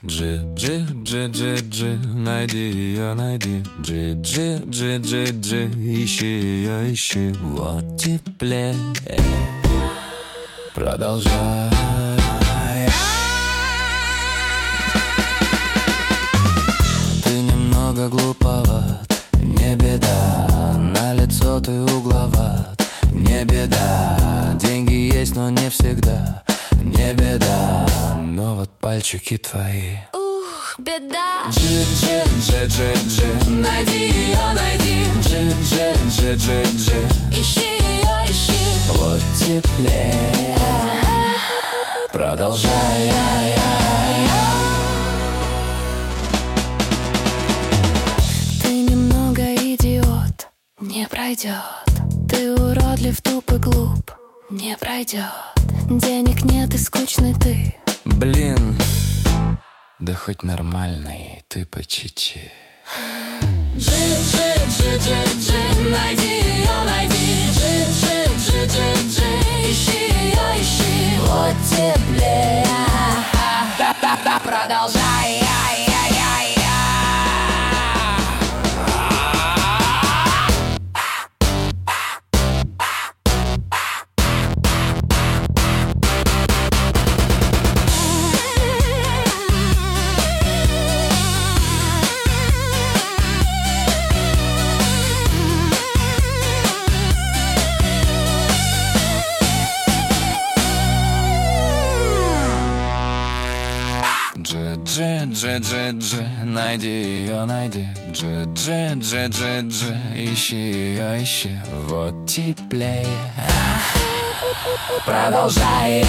Джи, найди ее, найди. Джи, ищи ее, ищи. Вот теплее. Продолжай. Ты немного глуповат, не беда. На лицо ты угловат, не беда. Деньги есть, но не всегда, не беда. Но вот пальчики твои, ух, беда. Джи, найди ее, найди. Джи, ищи ее, ищи. Вот теплее. Продолжай. Ты немного идиот, не пройдет. Ты уродлив, туп и глуп, не пройдет. Денег нет и скучный ты. Блин, да хоть нормальный, ты по чуть-чуть. Джи, найди ее, найди. Джи, ищи ее, ищи. Вот теплее. Продолжай. Джи, найди ее, найди. Джи, ищи ее, ищи. Вот теплее. Продолжай.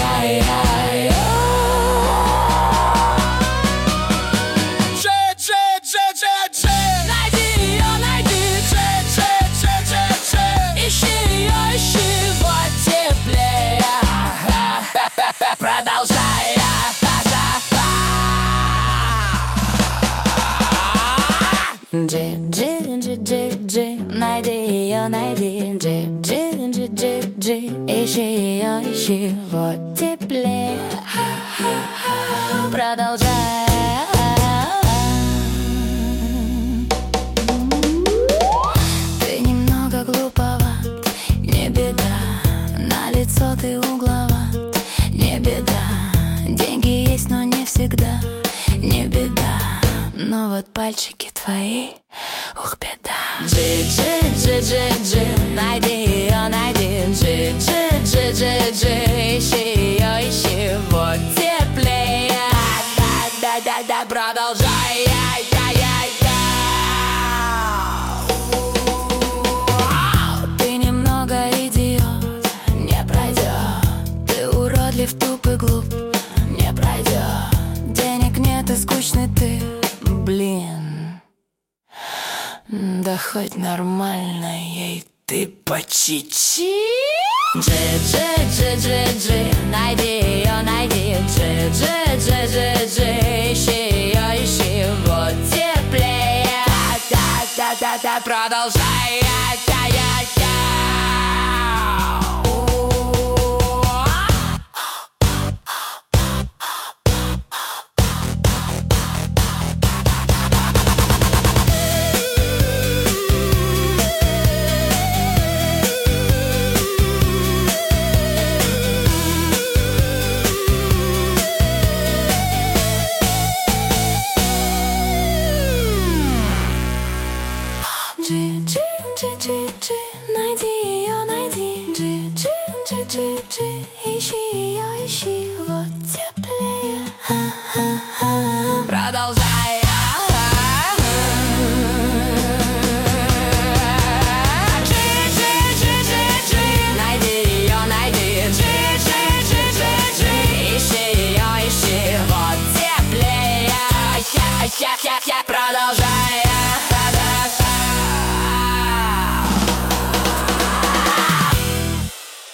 Найди ее, найди. Ищи ее, ищи. Вот теплее. Продолжай. Джи, найди ее, найди. Джи, ищи ее, ищи. Вот теплее. Продолжай. Ты немного глуповат, не беда. На лицо ты угловат, не беда. Деньги есть, но не всегда, не беда. Но вот пальчики твои, ух, беда. Джи, найди ее, найди. Джи, ищи ее, ищи. Вот теплее. Да, продолжай. Ты немного идиот, не пройдет. Ты уродлив, туп и глуп, не пройдет. Денег нет и скучный ты. Блин, да хоть нормально ей ты по чуть-чуть. Джи, найди ее, найди. Джи, ищи ее, ищи. Вот теплее. Да, продолжай. Джи, найди ее, найди. Джи, ищи ее, ищи.